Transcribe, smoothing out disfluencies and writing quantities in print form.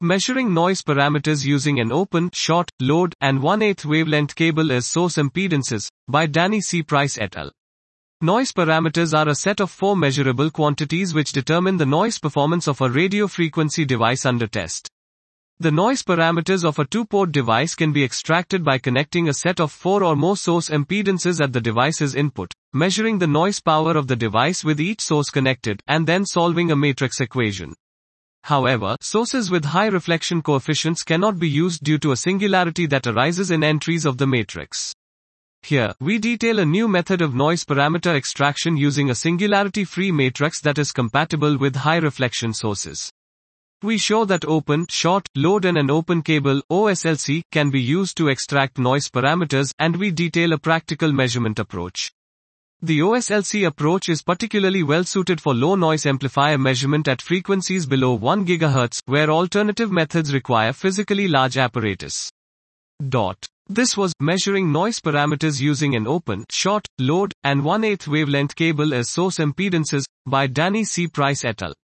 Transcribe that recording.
Measuring noise parameters using an open, short, load, and 1/8 wavelength cable is Source Impedances, by Danny C. Price et al. Noise parameters are a set of 4 measurable quantities which determine the noise performance of a radio frequency device under test. The noise parameters of a two-port device can be extracted by connecting a set of 4 or more source impedances at the device's input, measuring the noise power of the device with each source connected, and then solving a matrix equation. However, sources with high reflection coefficients cannot be used due to a singularity that arises in entries of the matrix. Here, we detail a new method of noise parameter extraction using a singularity-free matrix that is compatible with high reflection sources. We show that open, short, load and an open cable, OSLC, can be used to extract noise parameters, and we detail a practical measurement approach. The OSLC approach is particularly well suited for low noise amplifier measurement at frequencies below 1 GHz, where alternative methods require physically large apparatus. This was Measuring Noise Parameters Using an Open, Short, Load, and 1/8 Wavelength Cable as Source Impedances, by Danny C. Price et al.